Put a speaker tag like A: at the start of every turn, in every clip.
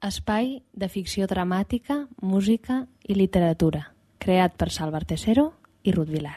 A: Espai de ficció dramàtica, música i literatura, creat per Salva Artesero i Ruth Vilar.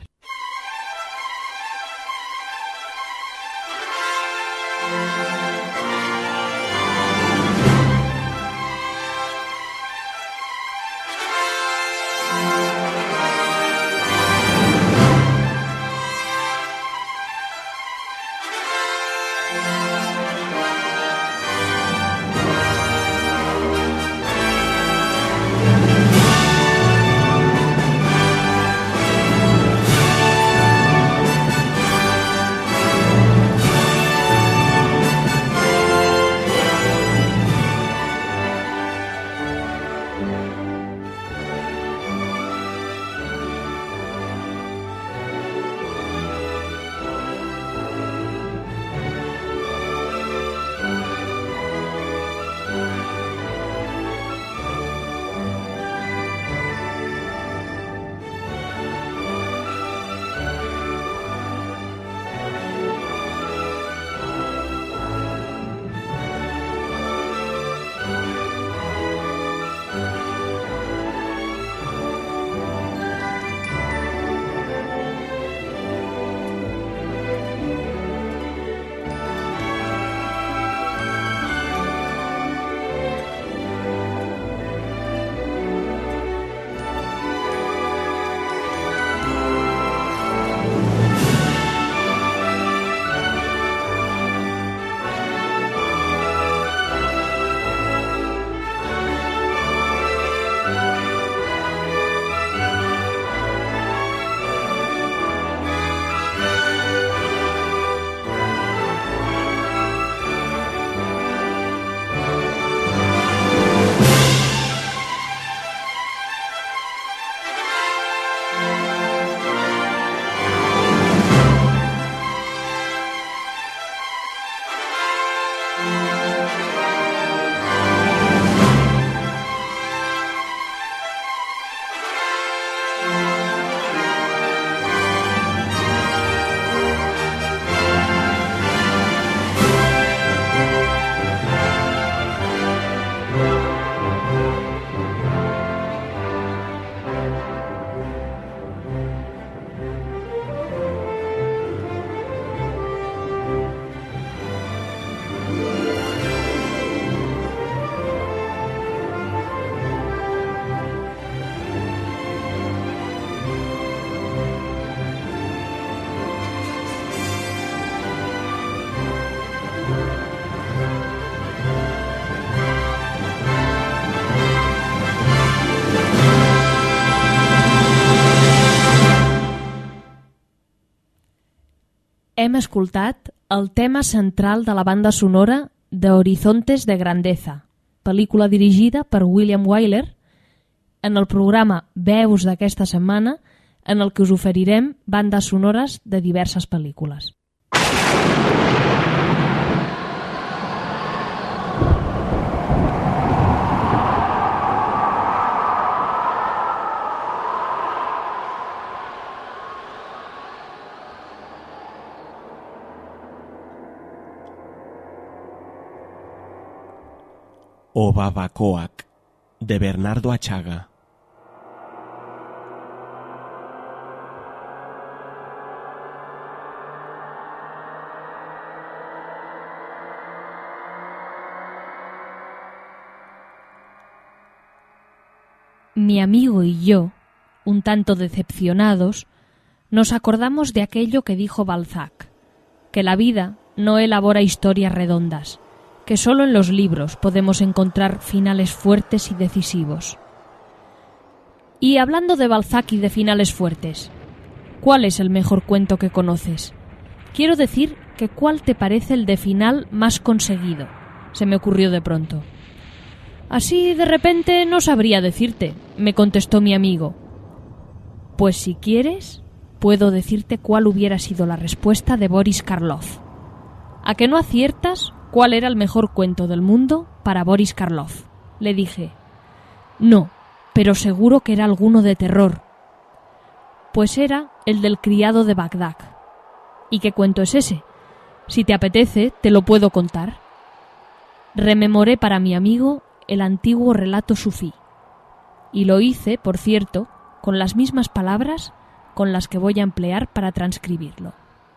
A: Hem escoltat el tema central de la banda sonora de Horizontes de Grandeza, pel·lícula dirigida per William Wyler, en el programa Veus d'aquesta setmana, en el que us oferirem bandes sonores de diverses pel·lícules.
B: O Babacoac, de Bernardo Achaga.
A: Mi amigo y yo, un tanto decepcionados, nos acordamos de aquello que dijo Balzac, que la vida no elabora historias redondas, que solo en los libros podemos encontrar finales fuertes y decisivos. Y hablando de Balzac y de finales fuertes, ¿cuál es el mejor cuento que conoces? Quiero decir que ¿cuál te parece el de final más conseguido? Se me ocurrió de pronto. Así de repente no sabría decirte, me contestó mi amigo. Pues si quieres, puedo decirte cuál hubiera sido la respuesta de Boris Karloff. ¿A que no aciertas cuál era el mejor cuento del mundo para Boris Karloff? Le dije. No, pero seguro que era alguno de terror. Pues era el del criado de Bagdad. ¿Y qué cuento es ese? Si te apetece, te lo puedo contar. Rememoré para mi amigo el antiguo relato sufí. Y lo hice, por cierto, con las mismas palabras con las que voy a emplear para transcribirlo.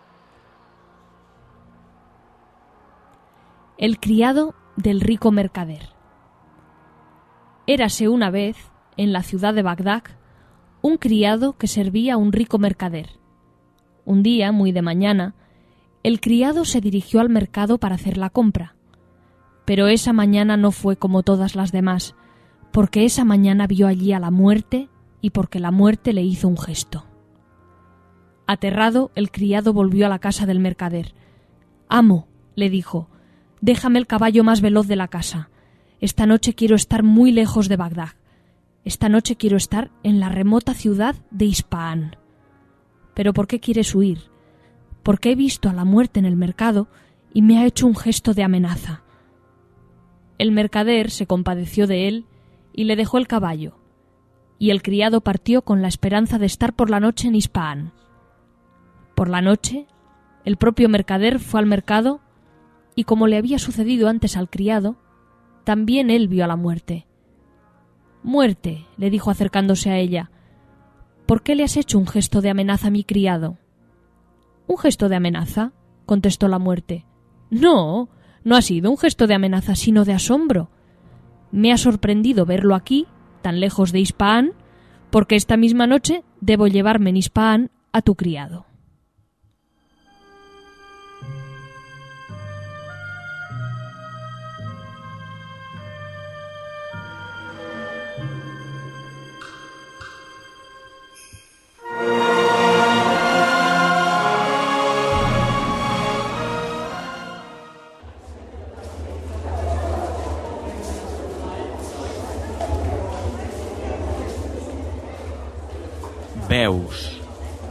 A: El criado del rico mercader. Érase una vez, en la ciudad de Bagdad, un criado que servía a un rico mercader. Un día, muy de mañana, el criado se dirigió al mercado para hacer la compra. Pero esa mañana no fue como todas las demás, porque esa mañana vio allí a la muerte y porque la muerte le hizo un gesto. Aterrado, el criado volvió a la casa del mercader. «Amo», le dijo, «déjame el caballo más veloz de la casa. Esta noche quiero estar muy lejos de Bagdad. Esta noche quiero estar en la remota ciudad de Ispahan». «¿Pero por qué quieres huir?» «Porque he visto a la muerte en el mercado y me ha hecho un gesto de amenaza». El mercader se compadeció de él y le dejó el caballo, y el criado partió con la esperanza de estar por la noche en Ispahan. Por la noche, el propio mercader fue al mercado y, como le había sucedido antes al criado, también él vio a la muerte. «Muerte», le dijo acercándose a ella, «¿por qué le has hecho un gesto de amenaza a mi criado?» «¿Un gesto de amenaza?», contestó la muerte. «No, no ha sido un gesto de amenaza, sino de asombro. Me ha sorprendido verlo aquí, tan lejos de Ispahan, porque esta misma noche debo llevarme en Ispahan a tu criado».
B: Veus.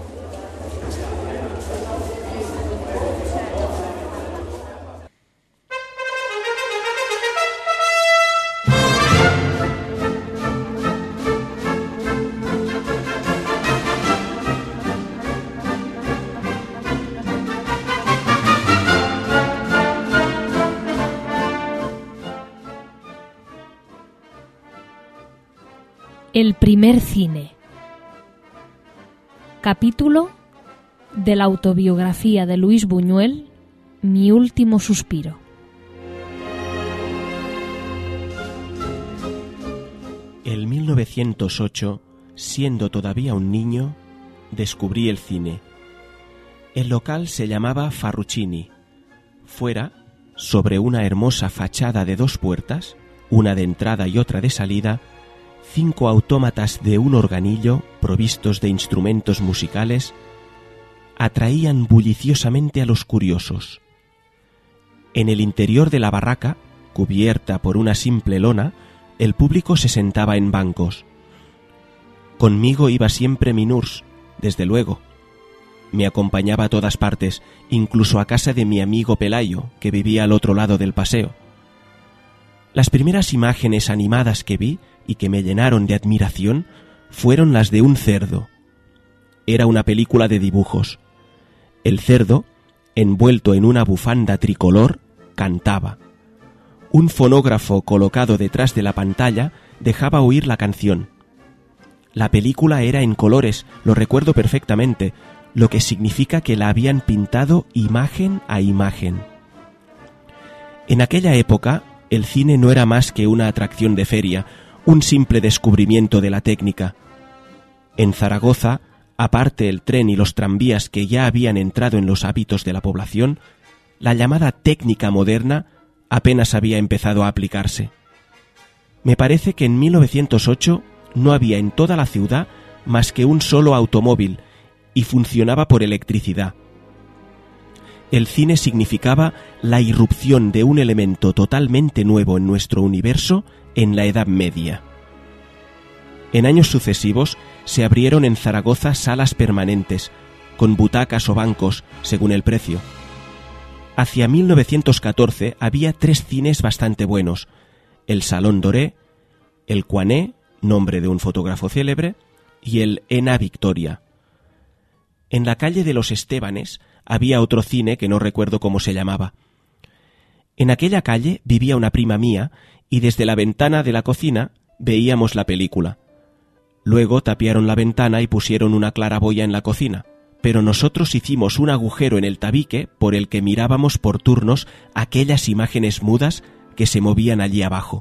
A: El primer cine. Capítulo de la autobiografía de Luis Buñuel, Mi último suspiro.
B: En 1908, siendo todavía un niño, descubrí el cine. El local se llamaba Farrucini. Fuera, sobre una hermosa fachada de 2 puertas, una de entrada y otra de salida, 5 autómatas de un organillo provistos de instrumentos musicales atraían bulliciosamente a los curiosos. En el interior de la barraca, cubierta por una simple lona, el público se sentaba en bancos. Conmigo iba siempre mi nurse, desde luego. Me acompañaba a todas partes, incluso a casa de mi amigo Pelayo, que vivía al otro lado del paseo. Las primeras imágenes animadas que vi y que me llenaron de admiración fueron las de un cerdo. Era una película de dibujos. El cerdo, envuelto en una bufanda tricolor, cantaba. Un fonógrafo colocado detrás de la pantalla dejaba oír la canción. La película era en colores, lo recuerdo perfectamente, lo que significa que la habían pintado imagen a imagen. En aquella época, el cine no era más que una atracción de feria, un simple descubrimiento de la técnica. En Zaragoza, aparte el tren y los tranvías que ya habían entrado en los hábitos de la población, la llamada técnica moderna apenas había empezado a aplicarse. Me parece que en 1908 no había en toda la ciudad más que un solo automóvil y funcionaba por electricidad. El cine significaba la irrupción de un elemento totalmente nuevo en nuestro universo en la Edad Media. En años sucesivos se abrieron en Zaragoza salas permanentes, con butacas o bancos, según el precio. Hacia 1914 había 3 cines bastante buenos: el Salón Doré, el Cuané, nombre de un fotógrafo célebre, y el Ena Victoria. En la calle de los Estébanes había otro cine que no recuerdo cómo se llamaba. En aquella calle vivía una prima mía y desde la ventana de la cocina veíamos la película. Luego tapiaron la ventana y pusieron una claraboya en la cocina, pero nosotros hicimos un agujero en el tabique por el que mirábamos por turnos aquellas imágenes mudas que se movían allí abajo.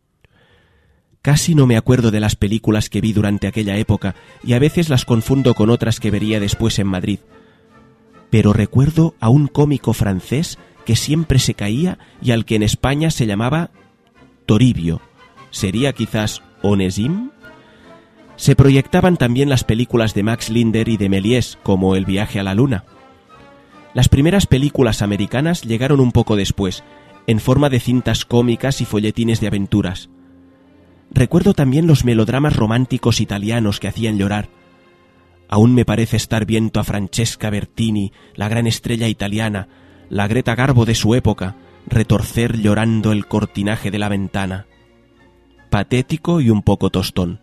B: Casi no me acuerdo de las películas que vi durante aquella época y a veces las confundo con otras que vería después en Madrid. Pero recuerdo a un cómico francés que siempre se caía y al que en España se llamaba Toribio. ¿Sería quizás Onésime? Se proyectaban también las películas de Max Linder y de Méliès, como El viaje a la luna. Las primeras películas americanas llegaron un poco después, en forma de cintas cómicas y folletines de aventuras. Recuerdo también los melodramas románticos italianos que hacían llorar. Aún me parece estar viendo a Francesca Bertini, la gran estrella italiana, la Greta Garbo de su época, retorcer llorando el cortinaje de la ventana. Patético y un poco tostón.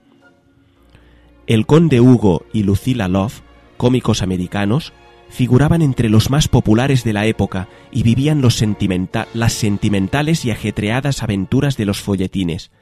B: El conde Hugo y Lucilla Love, cómicos americanos, figuraban entre los más populares de la época y vivían las sentimentales y ajetreadas aventuras de los folletines.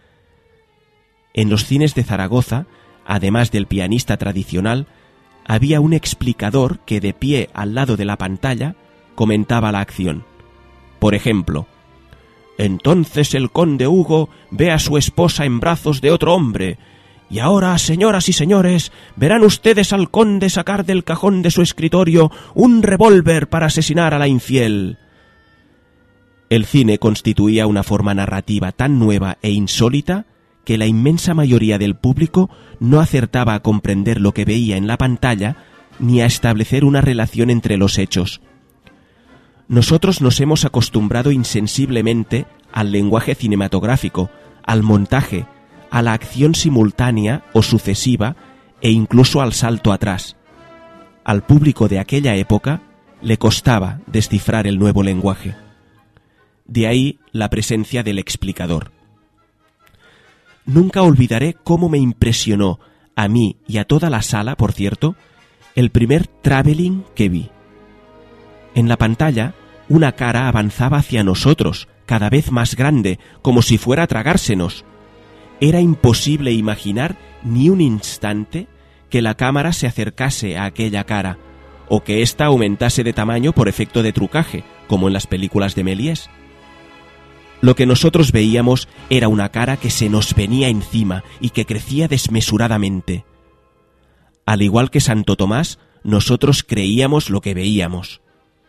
B: En los cines de Zaragoza, además del pianista tradicional, había un explicador que de pie al lado de la pantalla comentaba la acción. Por ejemplo, entonces el conde Hugo ve a su esposa en brazos de otro hombre. Y ahora, señoras y señores, verán ustedes al conde sacar del cajón de su escritorio un revólver para asesinar a la infiel. El cine constituía una forma narrativa tan nueva e insólita que la inmensa mayoría del público no acertaba a comprender lo que veía en la pantalla ni a establecer una relación entre los hechos. Nosotros nos hemos acostumbrado insensiblemente al lenguaje cinematográfico, al montaje, a la acción simultánea o sucesiva e incluso al salto atrás. Al público de aquella época le costaba descifrar el nuevo lenguaje. De ahí la presencia del explicador. Nunca olvidaré cómo me impresionó, a mí y a toda la sala, por cierto, el primer travelling que vi. En la pantalla, una cara avanzaba hacia nosotros, cada vez más grande, como si fuera a tragársenos. Era imposible imaginar ni un instante que la cámara se acercase a aquella cara, o que ésta aumentase de tamaño por efecto de trucaje, como en las películas de Méliès. Lo que nosotros veíamos era una cara que se nos venía encima y que crecía desmesuradamente. Al igual que Santo Tomás, nosotros creíamos lo que veíamos.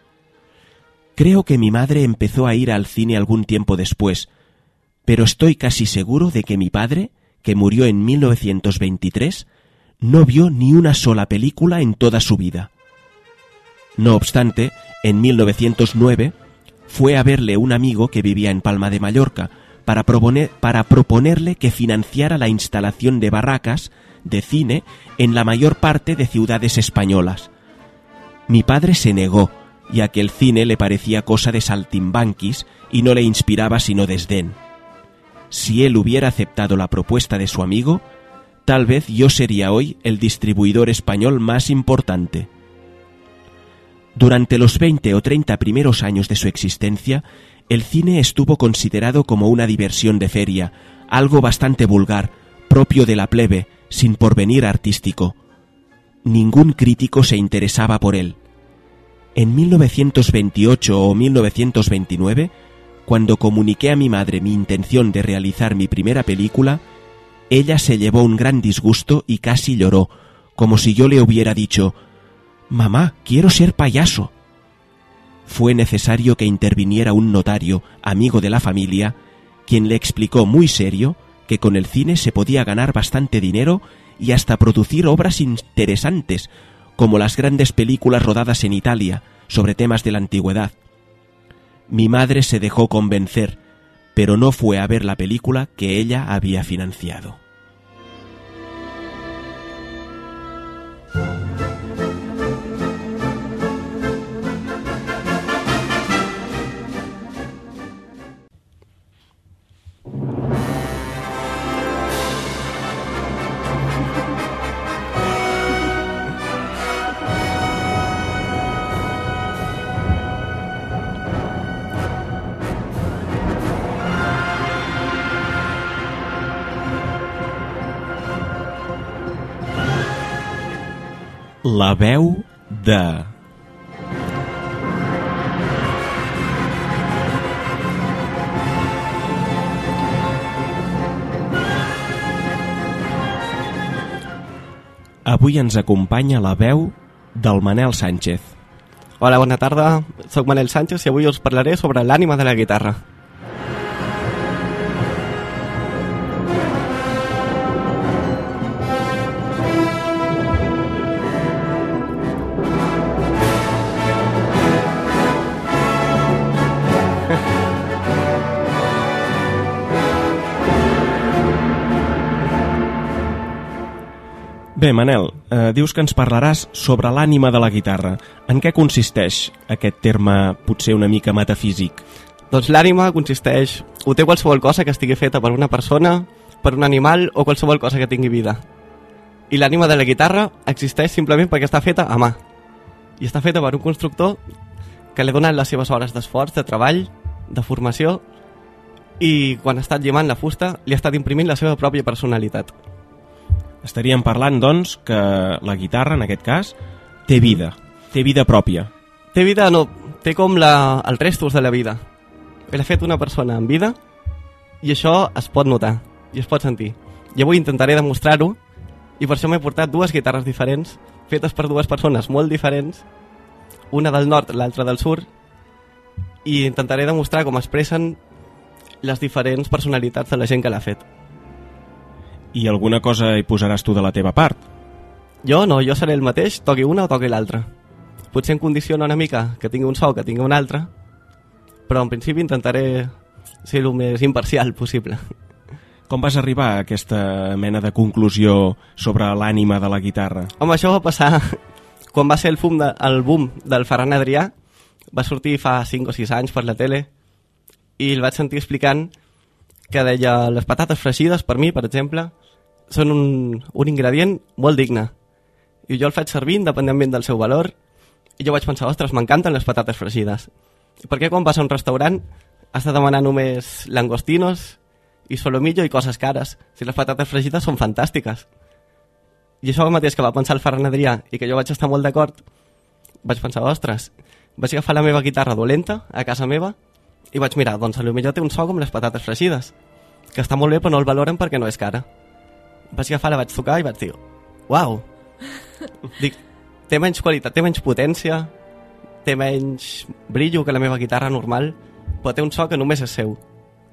B: Creo que mi madre empezó a ir al cine algún tiempo después, pero estoy casi seguro de que mi padre, que murió en 1923, no vio ni una sola película en toda su vida. No obstante, en 1909 fue a verle un amigo que vivía en Palma de Mallorca para proponerle que financiara la instalación de barracas de cine en la mayor parte de ciudades españolas. Mi padre se negó, ya que el cine le parecía cosa de saltimbanquis y no le inspiraba sino desdén. Si él hubiera aceptado la propuesta de su amigo, tal vez yo sería hoy el distribuidor español más importante. Durante los 20 o 30 primeros años de su existencia, el cine estuvo considerado como una diversión de feria, algo bastante vulgar, propio de la plebe, sin porvenir artístico. Ningún crítico se interesaba por él. En 1928 o 1929, cuando comuniqué a mi madre mi intención de realizar mi primera película, ella se llevó un gran disgusto y casi lloró, como si yo le hubiera dicho: «Mamá, quiero ser payaso». Fue necesario que interviniera un notario, amigo de la familia, quien le explicó muy serio que con el cine se podía ganar bastante dinero y hasta producir obras interesantes, como las grandes películas rodadas en Italia sobre temas de la antigüedad. Mi madre se dejó convencer, pero no fue a ver la película que ella había financiado. La veu de... Avui ens acompanya la veu del Manel Sánchez.
C: Hola, bona tarda. Soc Manel Sánchez i avui us parlaré sobre l'ànima de la guitarra.
B: Bé, Manel, dius que ens parlaràs sobre l'ànima de la guitarra. En què consisteix aquest terme potser una mica metafísic?
C: Doncs l'ànima consisteix... Ho té qualsevol cosa que estigui feta per una persona, per un animal o qualsevol cosa que tingui vida. I l'ànima de la guitarra existeix simplement perquè està feta a mà. I està feta per un constructor que li ha donat les seves hores d'esforç, de treball, de formació, i quan ha estat llimant la fusta li ha estat imprimint la seva pròpia personalitat.
B: Estaríem parlant, doncs, que la guitarra, en aquest cas, té vida pròpia.
C: Té vida, no, té com els restos de la vida. L'ha fet una persona en vida i això es pot notar i es pot sentir. I avui intentaré demostrar-ho i per això m'he portat dues guitarres diferents, fetes per dues persones molt diferents, una del nord, l'altra del sud, i intentaré demostrar com expressen les diferents personalitats de la gent que l'ha fet.
B: I alguna cosa hi posaràs tu de la teva part?
C: Jo no, jo seré el mateix, toqui una o toqui l'altra. Potser em condiciona una mica que tingui un so que tingui un altre, però en principi intentaré ser el més imparcial possible.
B: Com vas arribar a aquesta mena de conclusió sobre l'ànima de la guitarra?
C: Home, això va passar quan va ser el boom del Ferran Adrià. Va sortir fa 5 o 6 anys per la tele i el vaig sentir explicant que deia les patates fregides, per mi, per exemple, són un ingredient molt digne. I jo el faig servir independentment del seu valor i jo vaig pensar, ostres, m'encanten les patates fregides. Per què quan vas a un restaurant has de demanar només langostinos i solomillo i coses cares, si les patates fregides són fantàstiques? I això mateix que va pensar el Ferran Adrià i que jo vaig estar molt d'acord, vaig pensar, ostres, vaig agafar la meva guitarra dolenta a casa meva i vaig mirar, doncs potser té un so com les patates fregides, que està molt bé però no el valoren perquè no és cara. Vaig agafar, la vaig tocar i vaig dir, uau, dic, té menys qualitat, té menys potència, té menys brillo que la meva guitarra normal, però té un so que només és seu.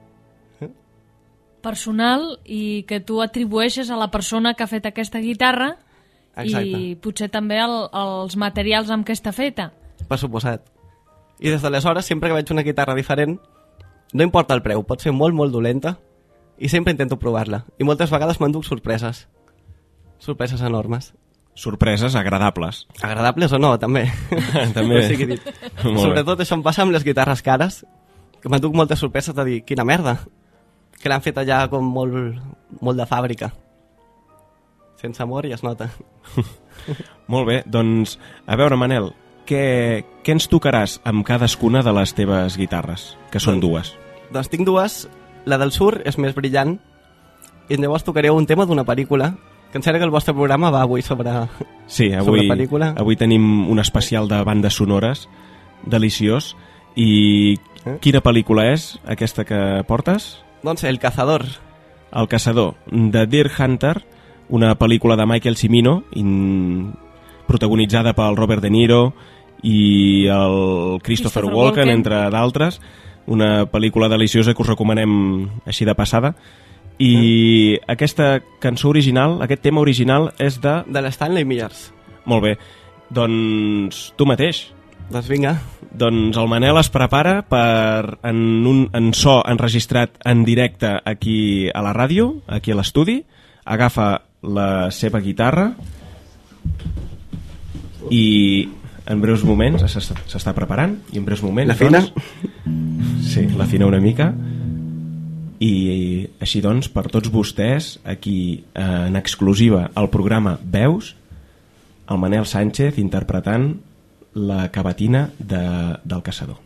A: Personal i que tu atribueixes a la persona que ha fet aquesta guitarra.
C: Exacte.
A: I potser també els materials amb què està feta.
C: Per suposat. I des d'aleshores, sempre que veig una guitarra diferent, no importa el preu, pot ser molt, molt dolenta, i sempre intento provar-la. I moltes vegades m'enduc sorpreses. Sorpreses enormes.
B: Sorpreses agradables.
C: Agradables o no, també.
B: També.
C: O sigui dit. Sobretot això em passa amb les guitarres cares, que m'enduc moltes sorpreses de dir, quina merda, que l'han fet allà com molt de fàbrica. Sense amor i es nota.
B: Molt bé, doncs, a veure, Manel, què ens tocaràs amb cadascuna de les teves guitarres, que són dues?
C: Doncs tinc dues. La del sur és més brillant i llavors tocaré un tema d'una pel·lícula, que em sembla que el vostre programa va avui sobre pel·lícula.
B: Avui tenim un especial de bandes sonores deliciós. I quina pel·lícula és aquesta que portes?
C: Doncs El Cazador.
B: El Caçador, de Deer Hunter, una pel·lícula de Michael Cimino, protagonitzada pel Robert De Niro i el Christopher Walken, entre d'altres. Una pel·lícula deliciosa que us recomanem així de passada. I aquesta cançó original, aquest tema original, és de
C: l'Stanley Myers.
B: Molt bé. Doncs tu mateix.
C: Doncs vinga.
B: Doncs el Manel es prepara per en so enregistrat en directe aquí a la ràdio, aquí a l'estudi. Agafa la seva guitarra i en breus moments s'està preparant i en breus moments
C: l'afina?
B: Sí, l'afina una mica i així doncs per tots vostès aquí en exclusiva al programa Veus, el Manel Sánchez interpretant la cavatina del Caçador.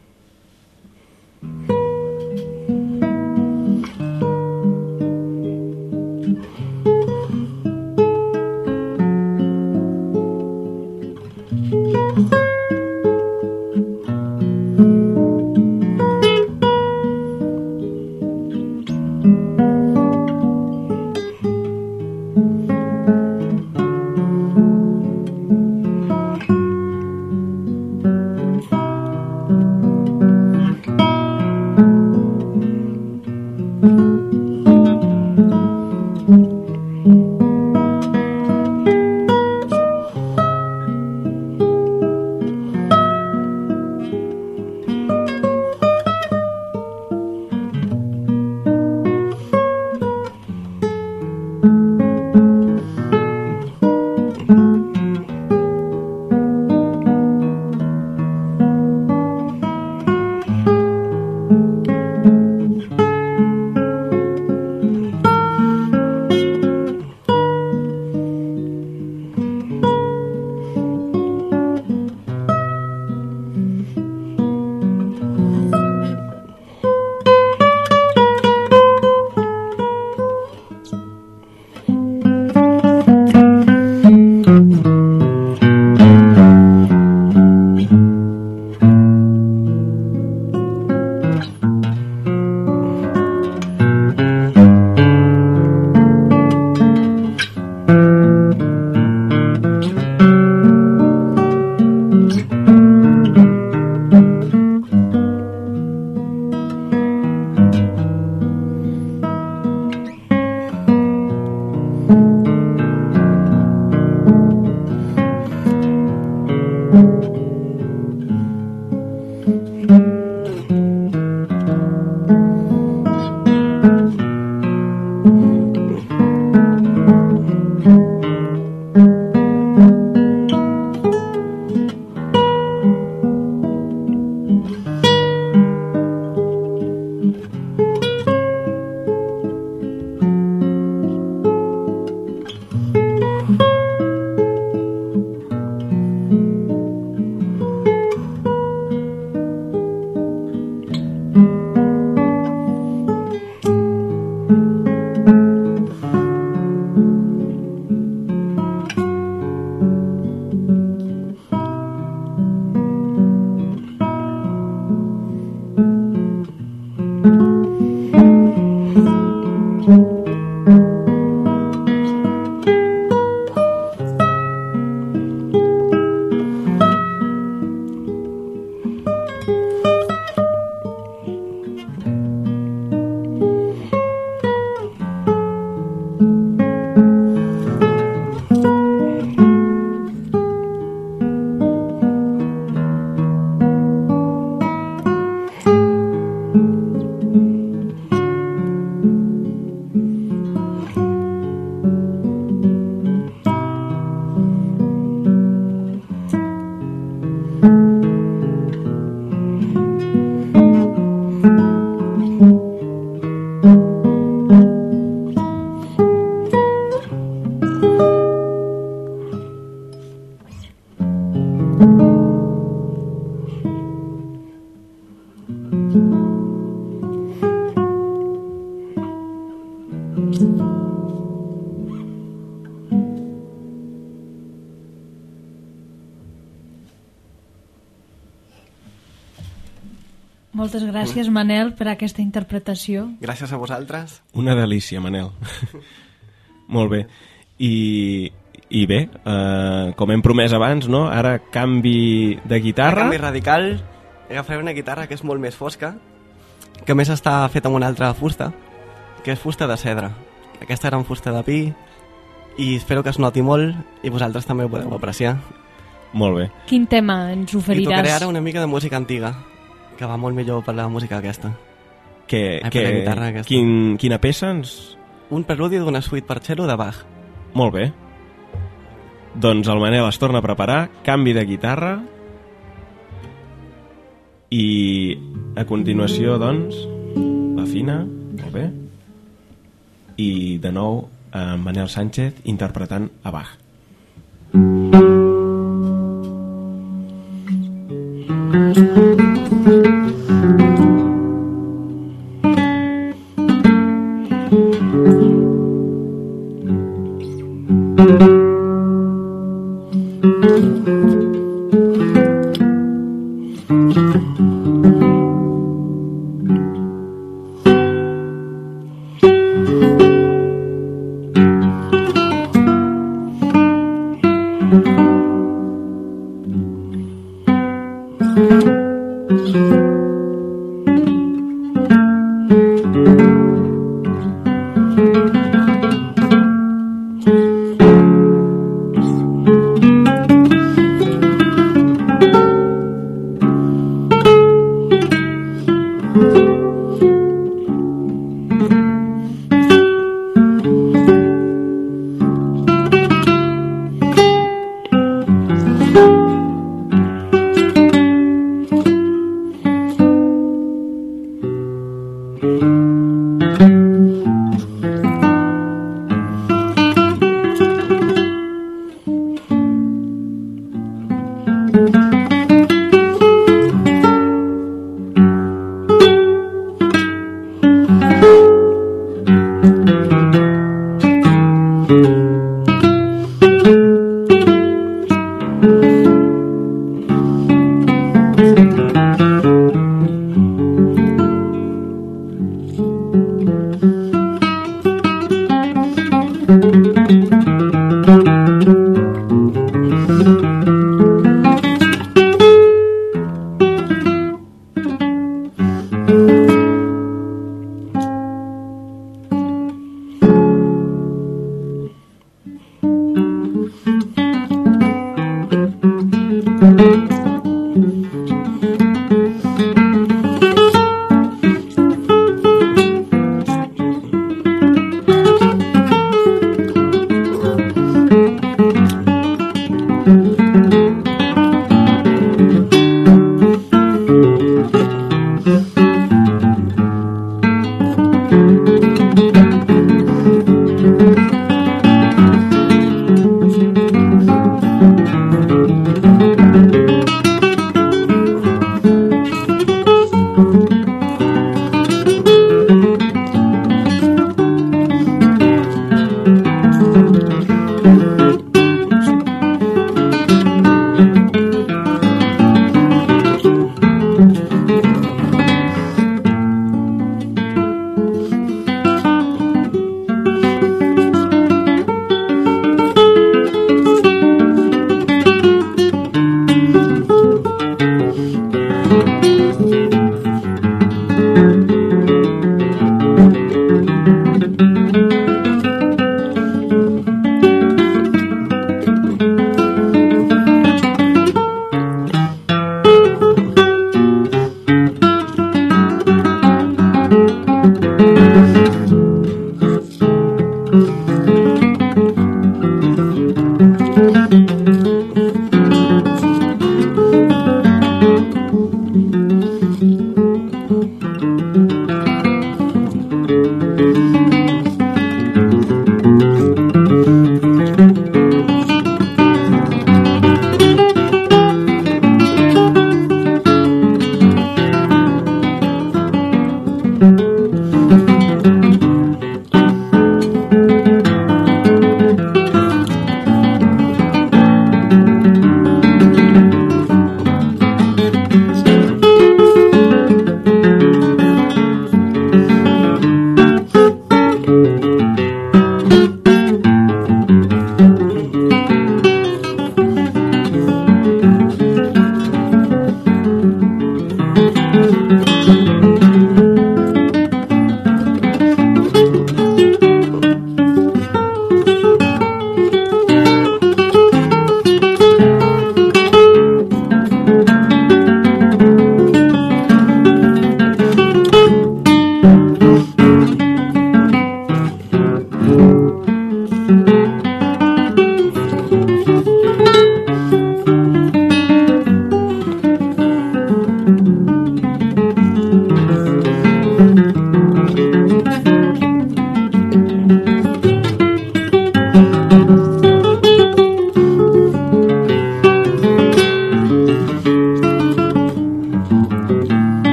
A: Moltes gràcies, Manel, per aquesta interpretació.
C: Gràcies a vosaltres.
B: Una delícia, Manel. Molt bé. I bé, com hem promès abans, no? Ara canvi de guitarra.
C: Canvi radical. Agafaré una guitarra que és molt més fosca, que a més està feta amb una altra fusta, que és fusta de cedre. Aquesta era amb fusta de pi, i espero que es noti molt, i vosaltres també ho podeu apreciar.
B: Molt bé.
A: Quin tema ens
C: I
A: oferiràs?
C: tocaré ara una mica de música antiga, que va molt millor per la música aquesta.
B: Per la guitarra aquesta. Quina peça ens...
C: Un preludi d'una suite per cello de Bach.
B: Molt bé. Doncs el Manel es torna a preparar, canvi de guitarra, i a continuació, doncs, la fina, molt bé, i de nou Manel Sánchez interpretant a Bach.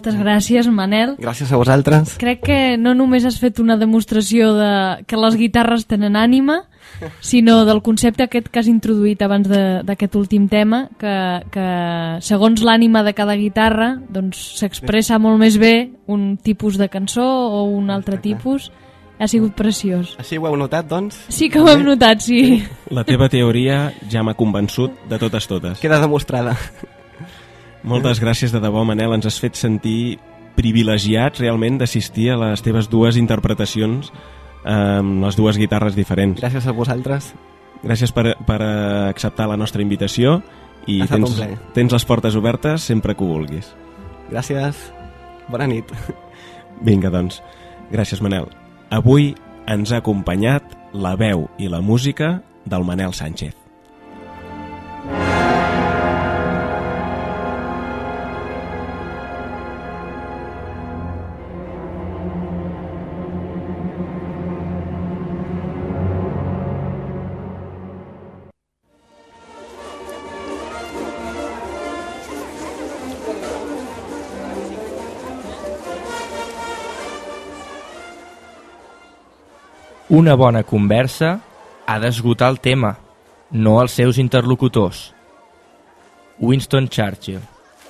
A: Moltes gràcies, Manel.
C: Gràcies a vosaltres.
A: Crec que no només has fet una demostració de que les guitarres tenen ànima, sinó del concepte aquest que has introduït abans d'aquest últim tema, que segons l'ànima de cada guitarra doncs s'expressa molt més bé un tipus de cançó o un altre tipus. Ha sigut preciós.
C: Així ho heu notat, doncs?
A: Sí que ho hem notat, sí.
B: La teva teoria ja m'ha convençut de totes.
C: Queda demostrada.
B: Moltes gràcies de debò, Manel. Ens has fet sentir privilegiats realment d'assistir a les teves dues interpretacions amb les dues guitarres diferents.
C: Gràcies a vosaltres.
B: Gràcies per acceptar la nostra invitació i tens les portes obertes sempre que ho vulguis.
C: Gràcies. Bona nit.
B: Vinga, doncs. Gràcies, Manel. Avui ens ha acompanyat la veu i la música del Manel Sánchez.
D: Una bona conversa ha d'esgotar el tema, no els seus interlocutors. Winston Churchill.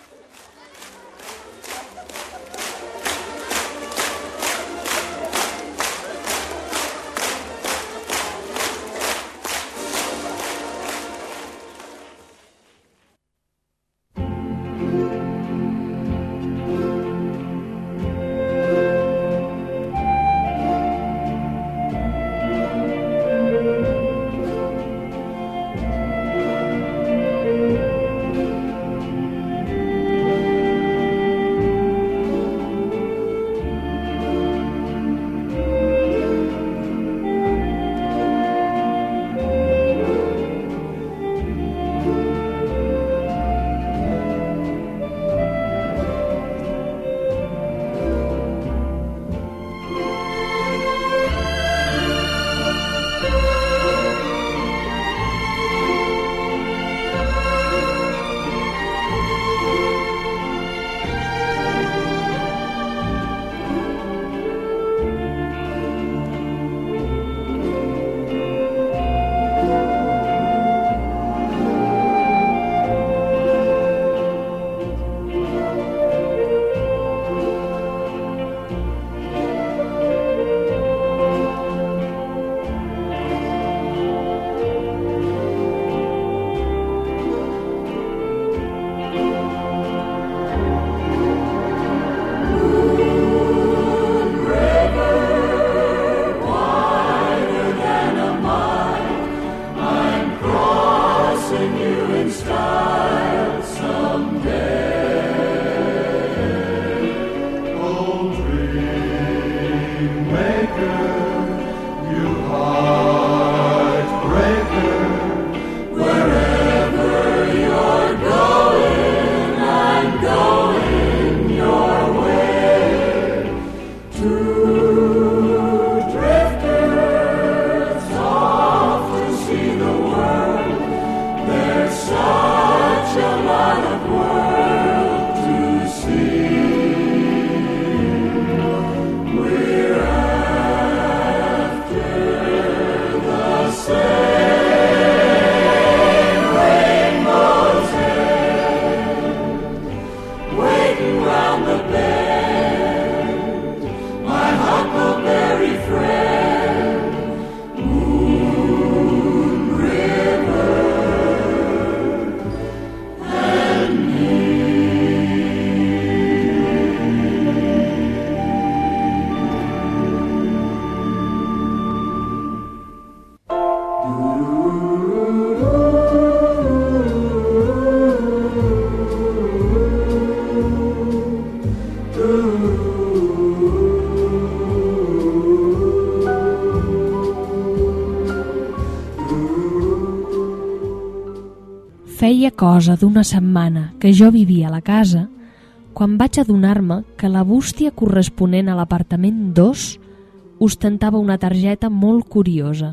A: Feia cosa d'una setmana que jo vivia a la casa quan vaig adonar-me que la bústia corresponent a l'apartament 2 ostentava una targeta molt curiosa.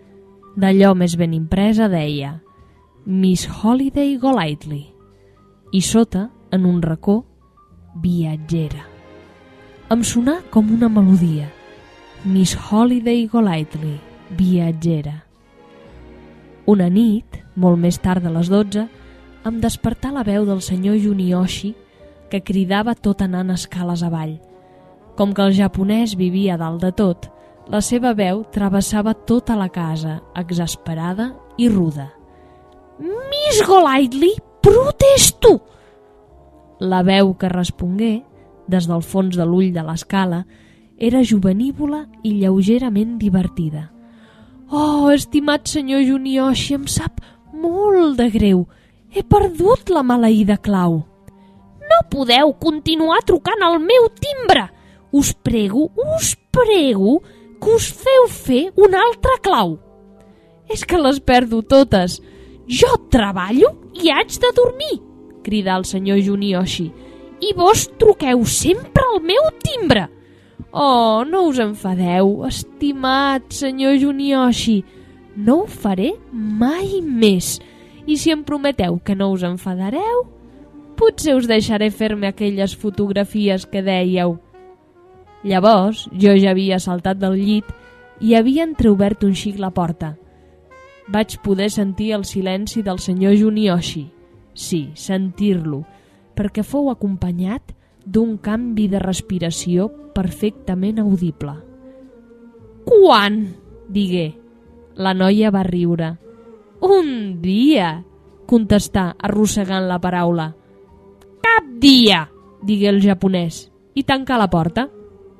A: D'allò més ben impresa deia Miss Holiday Golightly i sota, en un racó, viatgera. Em sonà com una melodia. Miss Holiday Golightly, viatgera. Una nit, molt més tard de les 12, em despertà la veu del senyor Juniyoshi, que cridava tot anant escales avall. Com que el japonès vivia dalt de tot, la seva veu travessava tota la casa, exasperada i ruda. «Miss Golightly, protesto!» La veu que respongué, des del fons de l'ull de l'escala, era jovenívola i lleugerament divertida. «Oh, estimat senyor Juniyoshi, em sap molt de greu. He perdut la maleïda clau». «No podeu continuar trucant al meu timbre! Us prego que us feu fer una altra clau». «És que les perdo totes. Jo treballo i haig de dormir», cridà el senyor Juniyoshi. «I vos truqueu sempre al meu timbre». «Oh, no us enfadeu, estimat senyor Juniyoshi. No ho faré mai més. I si em prometeu que no us enfadareu, potser us deixaré fer-me aquelles fotografies que dèieu». Llavors jo ja havia saltat del llit i havia entreobert un xic la porta. Vaig poder sentir el silenci del senyor Juniyoshi. Sí, sentir-lo, perquè fou acompanyat d'un canvi de respiració perfectament audible. «Quan?» digué. La noia va riure. «Un dia», contestà, arrossegant la paraula. «Cap dia», digué el japonès, i tancà la porta.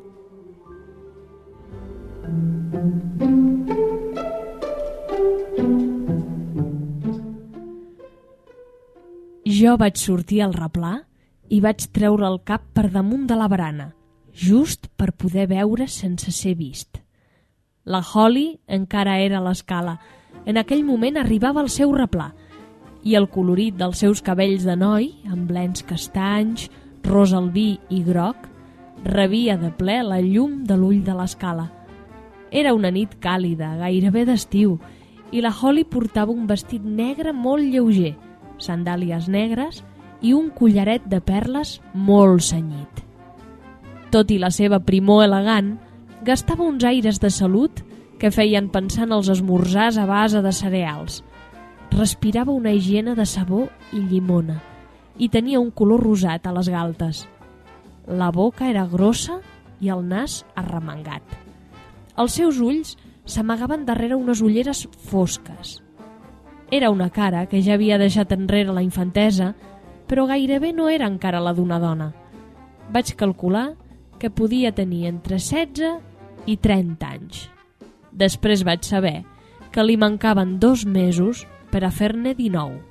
A: Jo vaig sortir al replà i vaig treure el cap per damunt de la barana, just per poder veure sense ser vist. La Holly encara era a l'escala. En aquell moment arribava al seu replà i el colorit dels seus cabells de noi, amb blens castanys, rosa albí i groc, rebia de ple la llum de l'ull de l'escala. Era una nit càlida, gairebé d'estiu, i la Holly portava un vestit negre molt lleuger, sandàlies negres i un collaret de perles molt cenyit. Tot i la seva primor elegant, gastava uns aires de salut que feien pensar en els esmorzars a base de cereals. Respirava una higiene de sabó i llimona i tenia un color rosat a les galtes. La boca era grossa i el nas arremangat. Els seus ulls s'amagaven darrere unes ulleres fosques. Era una cara que ja havia deixat enrere la infantesa, però gairebé no era encara la d'una dona. Vaig calcular que podia tenir entre 16 i 30 anys. Després vaig saber que li mancaven 2 mesos per a fer-ne 19.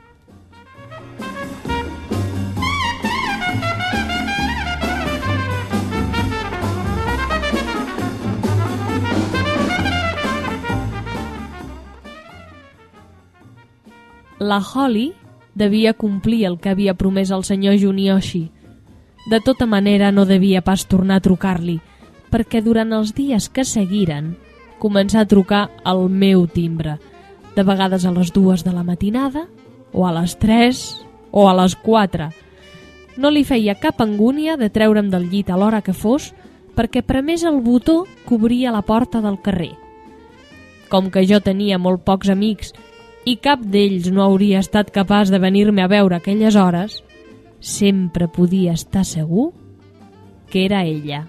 A: La Holly devia complir el que havia promès el senyor Juniyoshi. De tota manera no devia pas tornar a trucar-li, perquè durant els dies que seguiren començà a trucar al meu timbre, de vegades a les 2 de la matinada, o a les 3, o a les 4. No li feia cap angúnia de treure'm del llit a l'hora que fos, perquè premés el botó que obria la porta del carrer. Com que jo tenia molt pocs amics i cap d'ells no hauria estat capaç de venir-me a veure aquelles hores, sempre podia estar segur que era ella.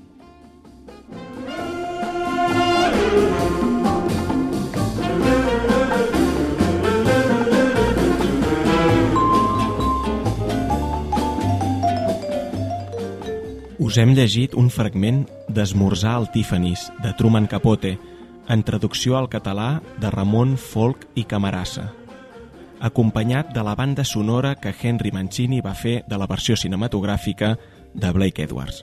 B: Us hem llegit un fragment d'Esmorzar al Tiffany's, de Truman Capote, en traducció al català de Ramon Folch i Camarasa, acompanyat de la banda sonora que Henry Mancini va fer de la versió cinematogràfica de Blake Edwards.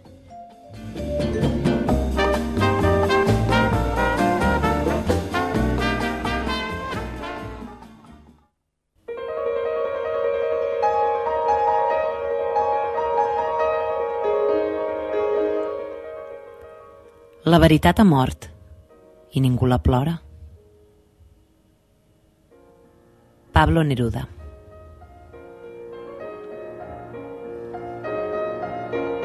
E: La veritat ha mort i ningú la plora. Pablo Neruda.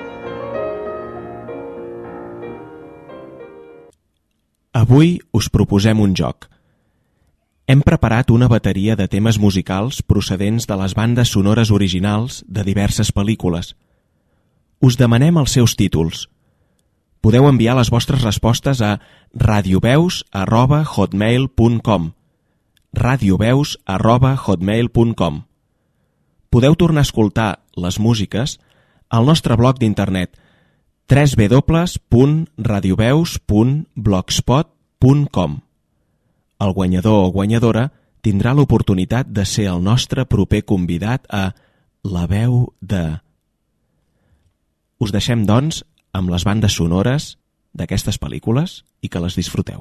B: Avui us proposem un joc. Hem preparat una bateria de temes musicals procedents de les bandes sonores originals de diverses pel·lícules. Us demanem els seus títols. Podeu enviar les vostres respostes a radioveus@hotmail.com radioveus@hotmail.com. Podeu tornar a escoltar les músiques al nostre blog d'internet www.radioveus.blogspot.com. El guanyador o guanyadora tindrà l'oportunitat de ser el nostre proper convidat a La veu de... Us deixem, doncs, amb les bandes sonores d'aquestes pel·lícules i que les disfruteu.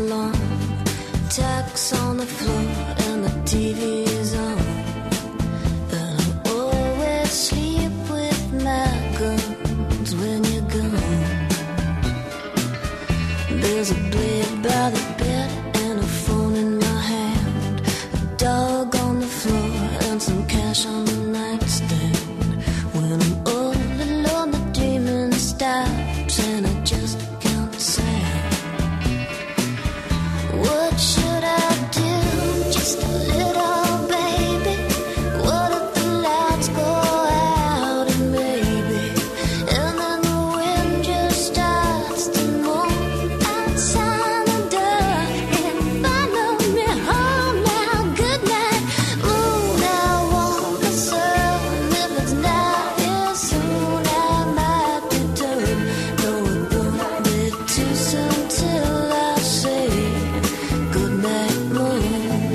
F: along. Tacks on the floor and the TV's on. And I always sleep with my guns when you're gone. There's a blade by the bed and a phone in my hand. A dog on the floor and some cash on the nightstand. When I'm all alone, the dreaming stops and I just can't sound. What should I do? Just a little baby. What if the lights go out and maybe, and then the wind just starts to moan outside the door and follow me home now. Good night, moon. I want the sun. If it's not here soon, I might be done. Though it won't be too soon till I say good night, moon.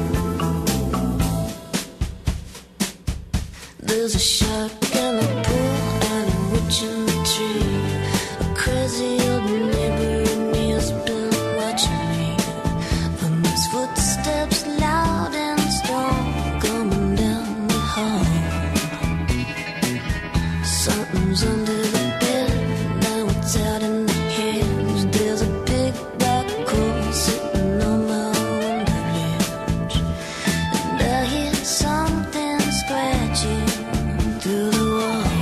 F: There's a shark in the pool and a witch in the tree. A crazy old neighbor and me has been watching me. And there's footsteps loud and strong coming down the hall. Something's under the bed, now it's out in the hills. There's a big black hole sitting on my window ledge. And I hear something scratching through the wall.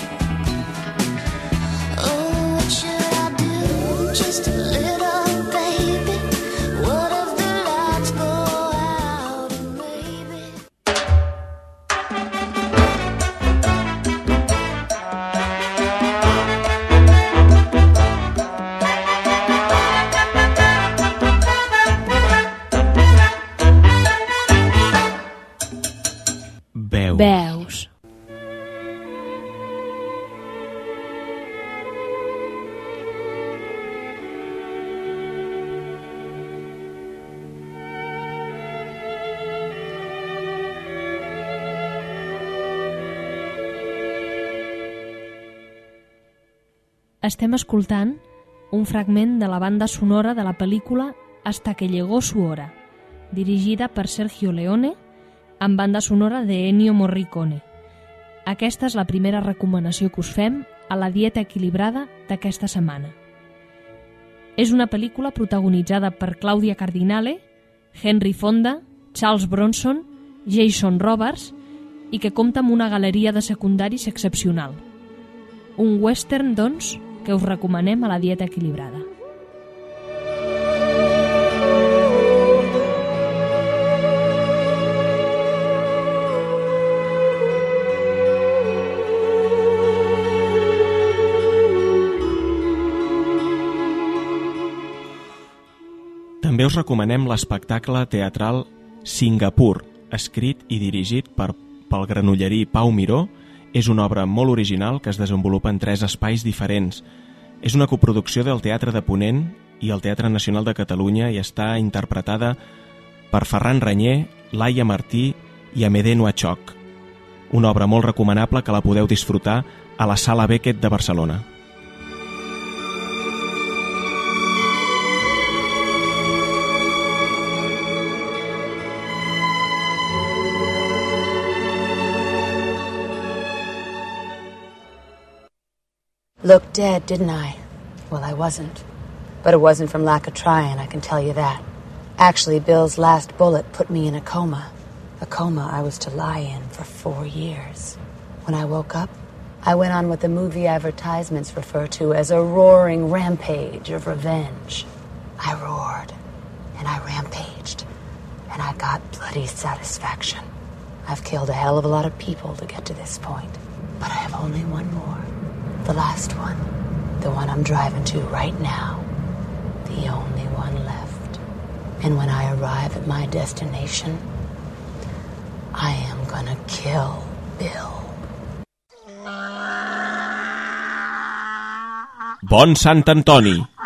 F: Oh, what should I do? Just a little baby. What if the lights go out and maybe
A: Veus. Estem escoltant un fragment de la banda sonora de la pel·lícula Hasta que llegó su hora, dirigida per Sergio Leone, amb banda sonora de Ennio Morricone. Aquesta és la primera recomanació que us fem a la dieta equilibrada d'aquesta setmana. És una pel·lícula protagonitzada per Claudia Cardinale, Henry Fonda, Charles Bronson, Jason Robards i que compta amb una galeria de secundaris excepcional. Un western, doncs, que us recomanem a la dieta equilibrada.
B: També us recomanem l'espectacle teatral Singapur, escrit i dirigit pel granollerí Pau Miró. És una obra molt original que es desenvolupa en 3 espais diferents. És una coproducció del Teatre de Ponent i el Teatre Nacional de Catalunya i està interpretada per Ferran Ranyer, Laia Martí i Amédée Noachok. Una obra molt recomanable que la podeu disfrutar a la Sala Beckett de Barcelona.
G: Looked dead, didn't I? Well, I wasn't. But it wasn't from lack of trying, I can tell you that. Actually, Bill's last bullet put me in a coma. A coma I was to lie in for 4 years. When I woke up, I went on what the movie advertisements refer to as a roaring rampage of revenge. I roared, and I rampaged, and I got bloody satisfaction. I've killed a hell of a lot of people to get to this point, but I have only one more. The last one. The one I'm driving to right now. The only one left. And when I arrive at my destination, I am gonna kill Bill.
B: Bon Sant Antoni!